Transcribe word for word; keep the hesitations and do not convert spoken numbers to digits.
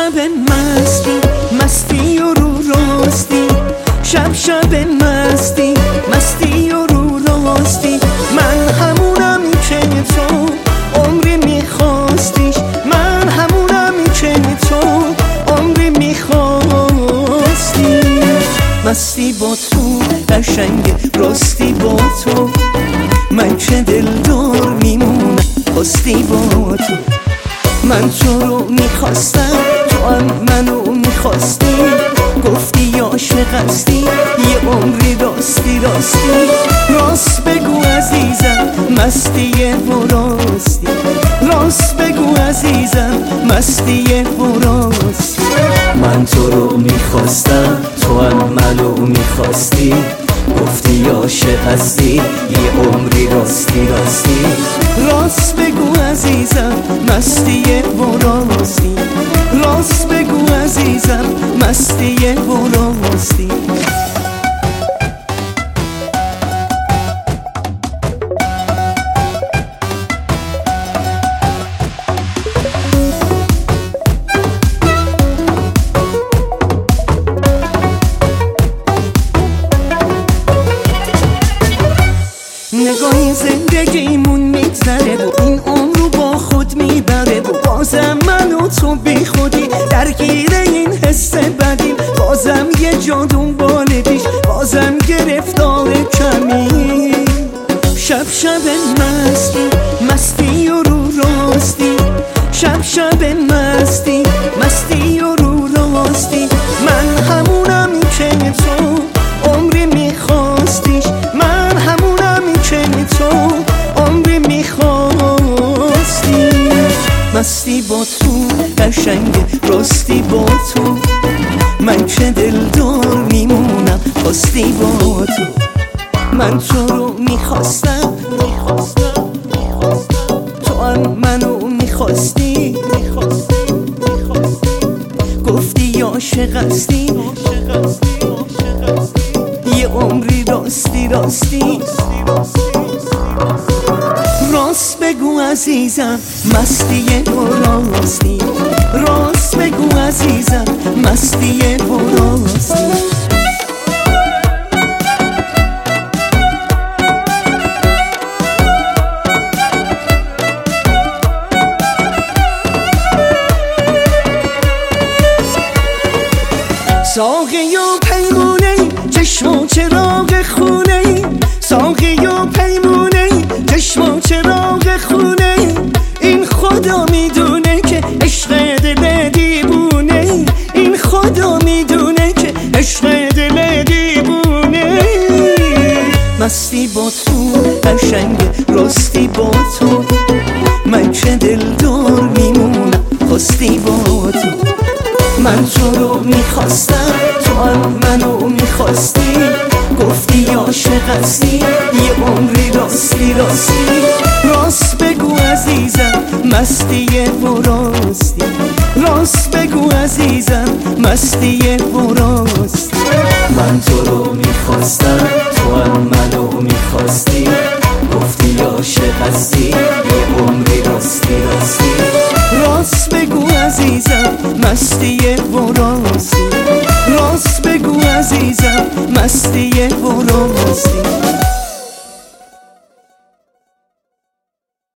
شب مستی مستی و رو راستی، شب شب مستی مستی و رو راستی. من همونمی که تو عمری میخواستیش، من همونمی که تو عمری میخواستی. مستی با تو قشنگ راستی با تو، من که دلدار میمونم خواستی با تو. من تو رو میخواستم تو هم منو میخواستی، گفتی یا عاشق هستی یه عمری راستی راستی. راست بگو عزیزم مستیه و راستی، راست بگو عزیزم مستیه و راستی. من تو رو میخواستم تو هم منو میخواستی، گفتی یا عاشق هستی یه عمری راستی راستی. راست بگو عزیزم مستیه و راستی، راست بگو عزیزم مستیه و راستی. نگاهی زندگیمون میگذره و این عمر رو با خود میبره، و بازم من و تو بی خودی درگیر این حس بدیم. بازم یه جا دنبال پیش، بازم گرفتار کمی. شب شب مستی مستی و رو راستی، شب شب مستی مستی و رو راستی. من همونمی که تو عمری میخواستیش، من همونمی که تو عمری میخواستی. مستی با تو قشنگ راستی با تو، من که دلدار میمونم خواستی با تو. من تو رو میخواستم میخواستم میخواستم تو هم منو میخواستی میخواستی میخواستی. گفتی یا عاشق هستی یه عمری راستی راستی. راست بگو عزیزم مستیه و راستی، راست بگو عزیزم مستیه و راستی. ساقی و پیمونه چشم و چراغ خونه، ساقی و پیمونه چشم و چراغ خونه. این خدا میدونه که عشق دل دیوونه، این خدا میدونه که عشق دل دیوونه. مستی با تو قشنگ راستی با تو، من که دلدار میمونم خواستی با تو. من تو رو میخواستم تو هم منو میخواستی، گفتی یا عاشق هستی یه عمری راستی راستی. راست بگو عزیزم مستیه و راستی، راست بگو عزیزم مستیه و راستی. من تو رو میخواستم تو هم منو میخواستی، گفتی یا عاشق هستی یه عمری راستی راستی. راست بگو عزیزم مستیه و راستی، راست بگو عزیزم مستیه و راستی.